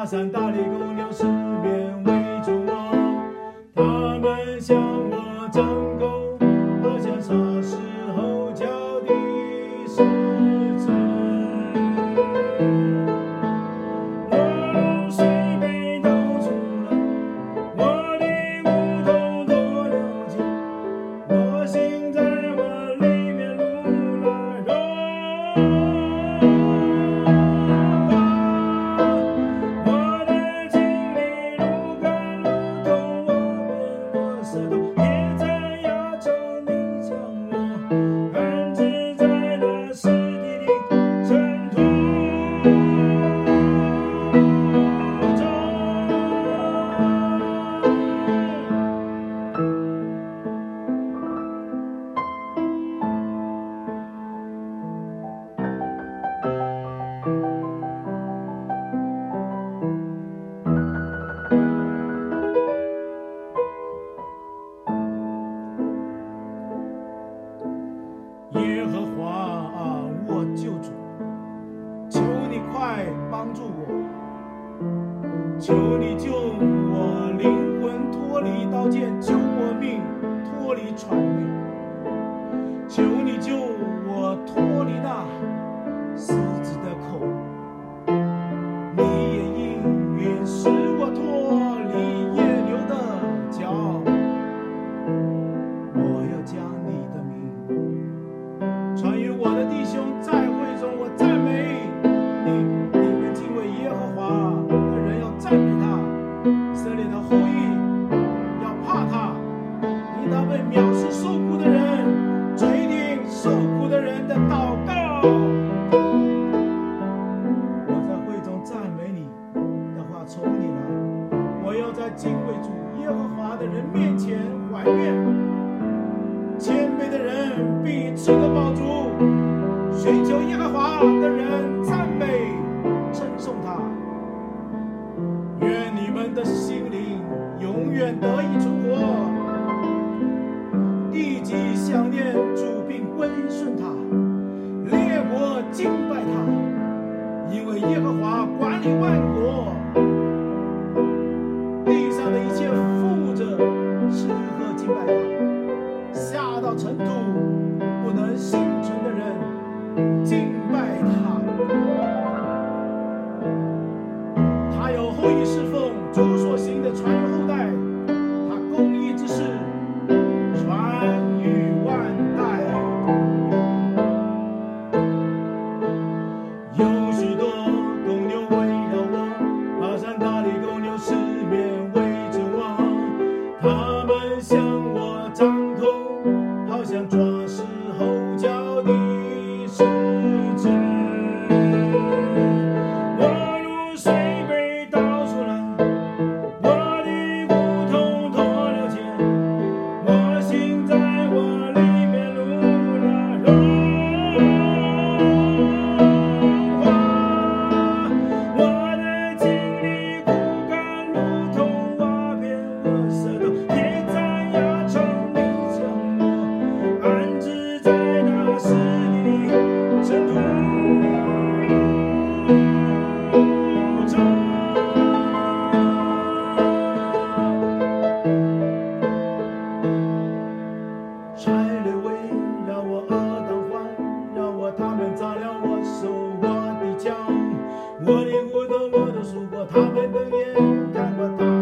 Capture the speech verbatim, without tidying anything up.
山大力公牛四面围住我，他们向我张口，好像啥时候叫的狮子。我如水被倒出了，我的骨头多了解，我心在我里面如来荣。耶和华啊，我救主，求你快帮助我，求你救我灵魂脱离刀剑，救我命脱离谄媚，求你救我脱离那狮子的口，你也应允使我脱离野牛的脚，我要将你的名传于我的弟兄，在会中我赞美你。你们敬畏耶和华的人要赞美他，以色列的后裔要怕他，因他被藐视受苦的人，垂听受苦的人的祷告。我在会中赞美你的话从你来，我要在敬畏主耶和华的人面前怀怨。谦卑的人必吃得饱足，寻求耶和华的人赞美称颂他。愿你们的心灵永远得以存活，地极想念主并归顺他，列国敬拜他，因为耶和华管理万国，地上的一切富者适合敬拜他。下到尘土不能幸存的人敬拜他，他有后裔侍奉主所行的传于后代，他公义之事传于万代。有许多公牛围绕我，巴山大力公牛四面围着我，他们向我张口，好像抓石猴叫的狮子。我如水被倒出来，我的骨头脱了茧，我心在我里面如那荣华。我的精力骨干如同瓦片，我舌头也在压成泥浆，我安置在那湿地里尘土中。豺类围绕我耳当环，让我他们扎了我手我的脚，我的骨头我都数过，他们的眼看过他